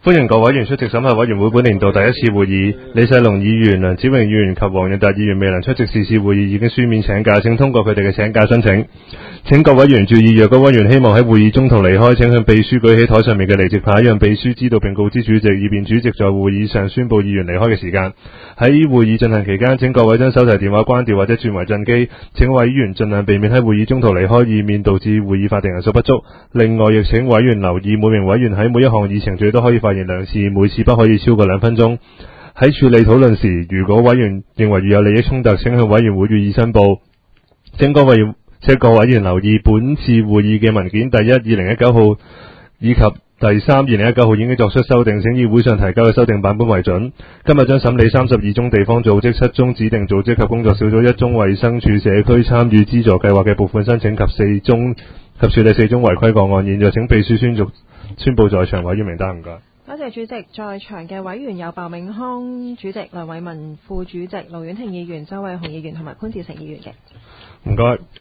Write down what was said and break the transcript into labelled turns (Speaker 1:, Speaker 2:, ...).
Speaker 1: 歡迎各位委員出席審核委員會本年度第一次會議。李世龍議員、梁子榮議員及黃潤達議員未能出席是次會議，已經書面請假，請通過佢哋嘅請假申請。請各委員注意，若各委員希望喺會議中途離開，請向秘書舉起台上面嘅離席牌，讓秘書知道並告知主席，以便主席在會議上宣佈議員離開嘅時間。喺會議進行期間，請各位將手提電話關掉或者轉為震機。請委員盡量避免喺會議中途離開，以免導致會議法定人數不足。另外，亦請委員留意，每名委員喺每一項議程最多可以發言2次，每次不可以超過2分鐘。喺處理討論時，如果委員認為有利益衝突，請向委員會予以申報。請各委員留意，本次會議嘅文件第一2019號以及第三2019號已經作出修訂，請以會上提交嘅修訂版本為準。今日將審理32宗地方組織、7宗指定組織及工作小組、1宗衛生署社區參與資助計劃嘅撥款申請及處理4宗違規個案。現在請秘書宣佈在場委員名單，唔該。
Speaker 2: 多謝主席，在場嘅委員有鮑銘康主席、梁偉文副主席、盧婉婷議員、周偉雄議員同埋潘志成議員嘅。
Speaker 1: 唔該。